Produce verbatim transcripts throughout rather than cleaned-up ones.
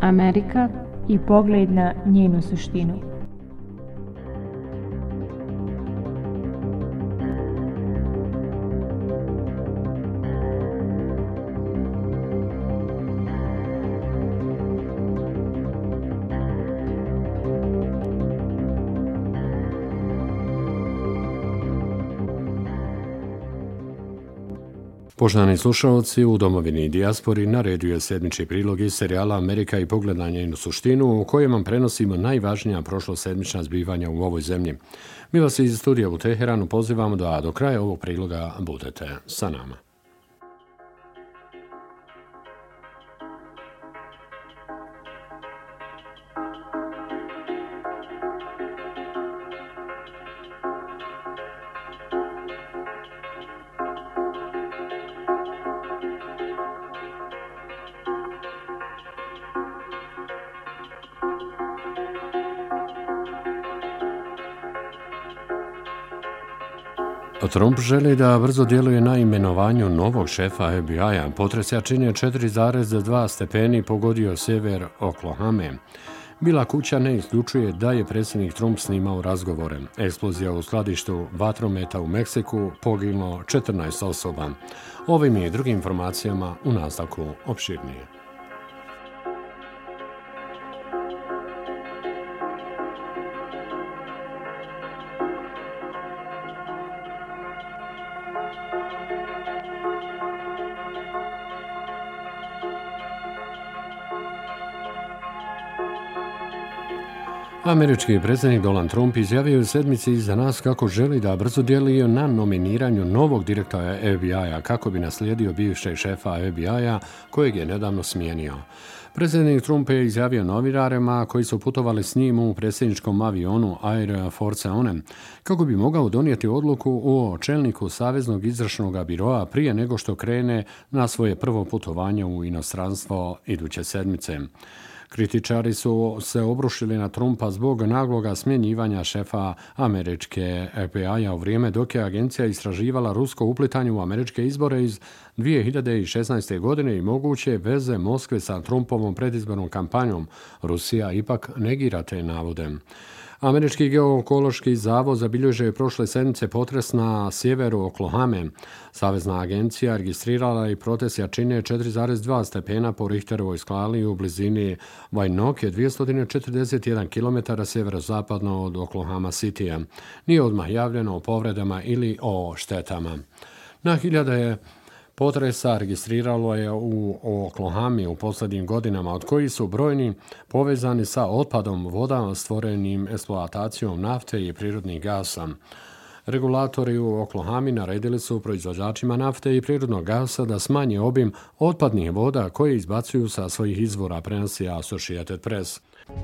Amerika i pogled na njenu suštinu. Poštovani slušalci, u domovini i dijaspori na redu je sedmični prilog iz serijala Amerika i pogled na njenu suštinu, u kojem vam prenosimo najvažnija prošlosedmična zbivanja u ovoj zemlji. Mi vas iz studija u Teheranu pozivamo da do kraja ovog priloga budete sa nama. Trump želi da brzo djeluje na imenovanju novog šefa F B I-a. Potres jačine četiri zarez dva stepeni pogodio sjever Oklahome. Bila kuća ne isključuje da je predsjednik Trump snimao razgovore. Eksplozija u skladištu vatrometa u Meksiku, poginulo četrnaest osoba. Ovim i drugim informacijama u nastavku opširnije. Američki predsjednik Donald Trump izjavio u sedmici iza nas kako želi da brzo djeluje na nominiranju novog direktora F B I-a kako bi naslijedio bivšeg šefa F B I-a kojeg je nedavno smijenio. Predsjednik Trump je izjavio novinarima koji su putovali s njim u predsjedničkom avionu Air Force One kako bi mogao donijeti odluku o čelniku Saveznog izvršnog biroa prije nego što krene na svoje prvo putovanje u inostranstvo iduće sedmice. Kritičari su se obrušili na Trumpa zbog nagloga smjenjivanja šefa američke F B I-a u vrijeme dok je agencija istraživala rusko uplitanje u američke izbore iz dvije hiljade šesnaeste. godine i moguće veze Moskve sa Trumpovom predizbornom kampanjom. Rusija ipak negira te navode. Američki geokološki zavod zabilježio je prošle sedmice potres na sjeveru Oklahome. Savezna agencija registrirala i protres jačine četiri zarez dva stepena po Richterovoj skali u blizini Winoke, dvjesto četrdeset jedan kilometara sjeverozapadno od Oklahoma Citya. Nije odmah javljeno o povredama ili o štetama. Na hiljade potresa registriralo je u Oklahami u posljednjim godinama, od kojih su brojni povezani sa otpadom voda stvorenim eksploatacijom nafte i prirodnih gasa. Regulatori u Oklahami naredili su proizvođačima nafte i prirodnog gasa da smanje obim otpadnih voda koje izbacuju sa svojih izvora, prenosi Associated Press.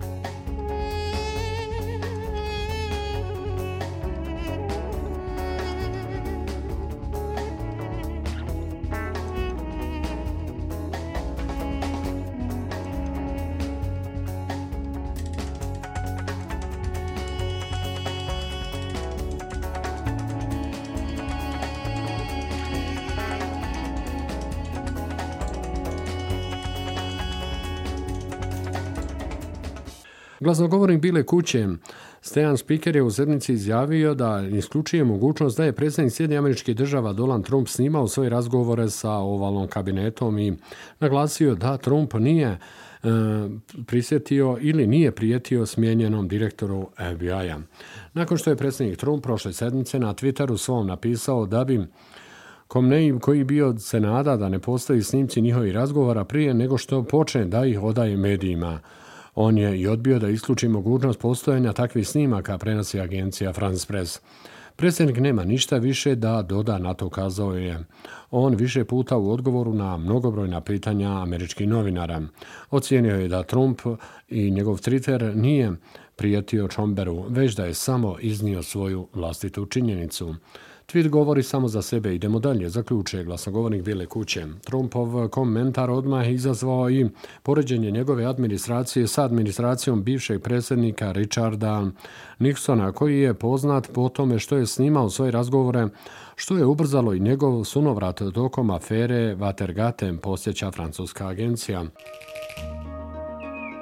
Glasnogovornik Bile kuće Stejan Spiker je u sedmici izjavio da isključuje mogućnost da je predsjednik Sjedinjenih Američkih Država Donald Trump snimao svoje razgovore sa ovalnom kabinetom i naglasio da Trump nije e, prisjetio ili nije prijetio smijenjenom direktoru F B I-a. Nakon što je predsjednik Trump prošle sedmice na Twitteru svom napisao da bi Komnej koji bio se nada da ne postoji snimci njihovih razgovora prije nego što počne da ih odaje medijima. On je i odbio da isključi mogućnost postojanja takvih snimaka, prenosi agencija France Press. Predsjednik nema ništa više da doda na to, kazao je on više puta u odgovoru na mnogobrojna pitanja američkih novinara. Ocijenio je da Trump i njegov Twitter nije prijetio Čomberu, već da je samo iznio svoju vlastitu činjenicu. Tweet govori samo za sebe, idemo dalje, zaključuje glasnogovornik Bile kuće. Trumpov komentar odmah izazvao i poređenje njegove administracije sa administracijom bivšeg predsjednika Richarda Nixona, koji je poznat po tome što je snimao svoje razgovore, što je ubrzalo i njegov sunovrat tokom afere Watergate, posjeća francuska agencija.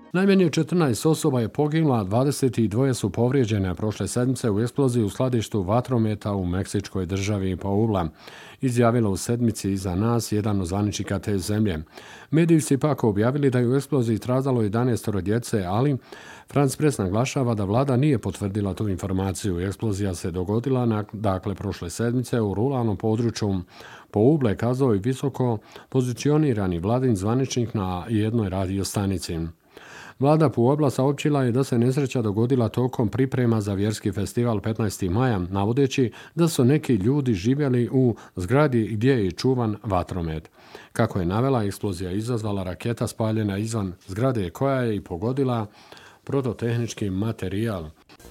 Najmanje četrnaest osoba je poginulo, a dvadeset dva su povrijeđene prošle sedmice u eksploziji u skladištu vatrometa u meksičkoj državi Puebla, izjavilo u sedmici iza nas jedan od zvaničnika te zemlje. Mediji su pak objavili da je u eksploziji stradalo jedanaest djece, ali France Press naglašava da vlada nije potvrdila tu informaciju. Eksplozija se dogodila dakle prošle sedmice u ruralnom području Puebla, kazao je visoko pozicionirani vladin zvaničnik na jednoj radio stanici. Vlada Puebla saopćila je da se nesreća dogodila tokom priprema za vjerski festival petnaestog maja, navodeći da su neki ljudi živjeli u zgradi gdje je čuvan vatromet. Kako je navela, eksplozija izazvala raketa spaljena izvan zgrade koja je i pogodila prototehnički materijal.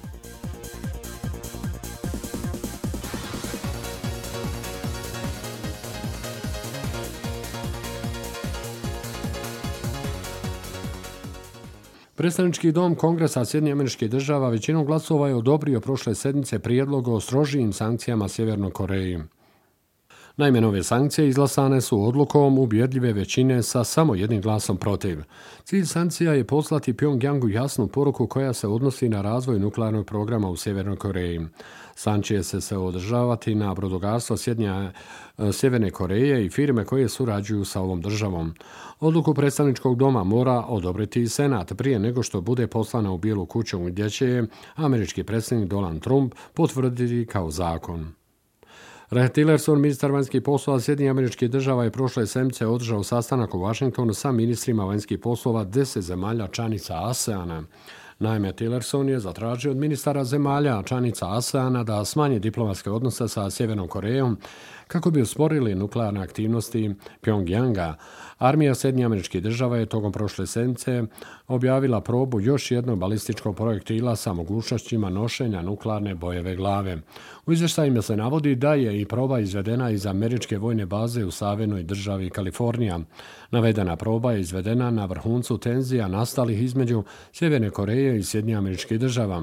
Predstavnički dom Kongresa Sjedinjenih Američkih Država većinom glasova je odobrio prošle sedmice prijedlog o strožijim sankcijama Sjevernoj Koreji. Naime, nove sankcije izglasane su odlukom ubjedljive većine sa samo jednim glasom protiv. Cilj sankcija je poslati Pjongjangu jasnu poruku koja se odnosi na razvoj nuklearnog programa u Sjevernoj Koreji. Sankcije se se održavati na brodogarstvo Sjedinja, Sjeverne Koreje i firme koje surađuju sa ovom državom. Odluku predstavničkog doma mora odobriti i Senat prije nego što bude poslana u Bijelu kuću, gdje će je američki predsjednik Donald Trump potvrditi kao zakon. Rex Tillerson, ministar vanjskih poslova Sjedinjenih Američkih Država, je prošle sedmice održao sastanak u Washingtonu sa ministrima vanjskih poslova deset zemalja članica ASEANA. Naime, Tillerson je zatražio od ministara zemalja članica ASEANA da smanje diplomatske odnose sa Sjevernom Korejom kako bi usporili nuklearne aktivnosti Pjongjanga. Armija Sjedinjenih Američkih Država je tokom prošle sedmice objavila probu još jednog balističkog projektila sa mogućnostima nošenja nuklearne bojeve glave. U izvještajima se navodi da je i proba izvedena iz američke vojne baze u saveznoj državi Kalifornija. Navedena proba je izvedena na vrhuncu tenzija nastalih između Sjeverne Koreje i Sjedinjenih Američkih Država.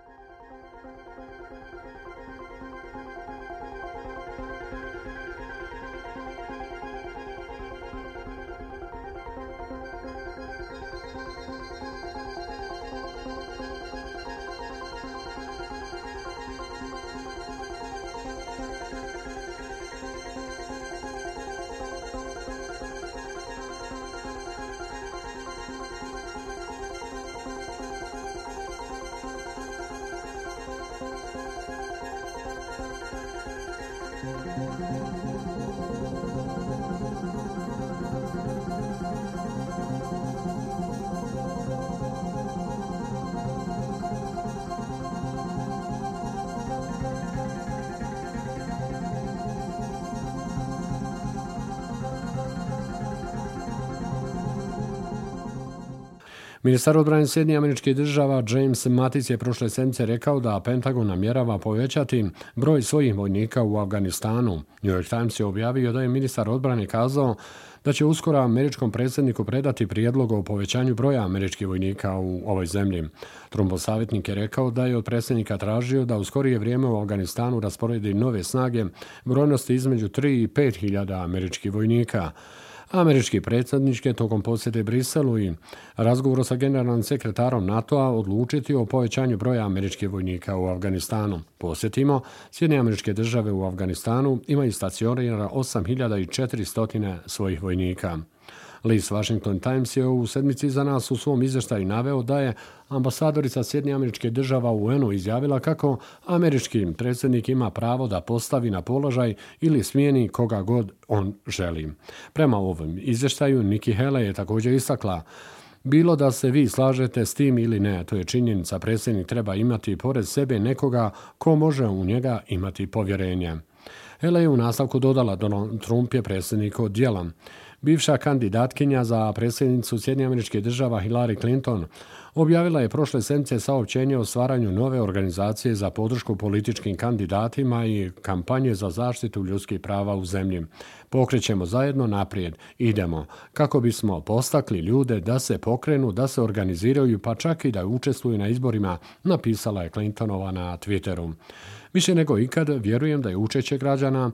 Ministar odbrane Sjedinjenih Američkih Država James Mattis je prošle sedmice rekao da Pentagon namjerava povećati broj svojih vojnika u Afganistanu. New York Times je objavio da je ministar odbrane kazao da će uskoro američkom predsjedniku predati prijedlog o povećanju broja američkih vojnika u ovoj zemlji. Trumpov savjetnik je rekao da je od predsjednika tražio da u skorije vrijeme u Afganistanu rasporedi nove snage brojnosti između tri i pet hiljada američkih vojnika. Američki predsjednik je tokom posjete Briselu i razgovoru sa generalnim sekretarom NATO-a odlučiti o povećanju broja američkih vojnika u Afganistanu. Posjetimo, Sjedinjene Američke Države u Afganistanu imaju stacionirano osam hiljada četiristo svojih vojnika. List Washington Times je u sedmici za nas u svom izvještaju naveo da je ambasadorica Sjedinjenih Američkih Država u U N-u izjavila kako američki predsjednik ima pravo da postavi na položaj ili smijeni koga god on želi. Prema ovom izvještaju Nikki Haley je također istakla: bilo da se vi slažete s tim ili ne, to je činjenica, predsjednik treba imati pored sebe nekoga ko može u njega imati povjerenje. Haley je u nastavku dodala: Donald Trump je predsjednik od djela. Bivša kandidatkinja za predsjednicu Sjedinjenih Američkih Država Hillary Clinton objavila je prošle sedmice saopćenje o stvaranju nove organizacije za podršku političkim kandidatima i kampanje za zaštitu ljudskih prava u zemlji. Pokrećemo zajedno naprijed, idemo, kako bismo postakli ljude da se pokrenu, da se organiziraju, pa čak i da učestvuju na izborima, napisala je Clintonova na Twitteru. Više nego ikad vjerujem da je učešće građana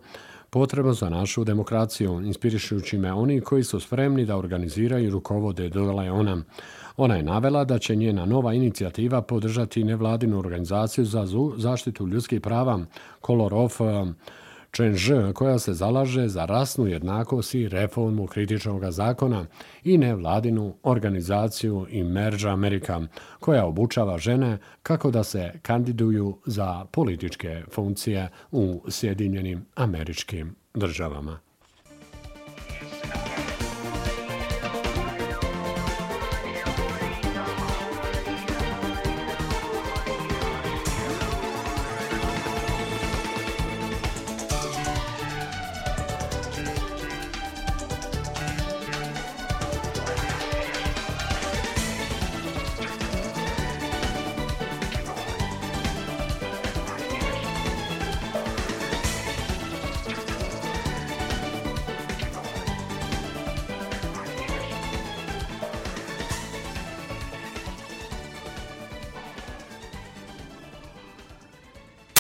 potrebno za našu demokraciju, inspirišući me oni koji su spremni da organiziraju i rukovode dole ona. Ona je navela da će njena nova inicijativa podržati nevladinu organizaciju za zaštitu ljudskih prava Color of Change, koja se zalaže za rasnu jednakost i reformu kritičnog zakona, i nevladinu organizaciju Emerge America, koja obučava žene kako da se kandiduju za političke funkcije u Sjedinjenim Američkim Državama.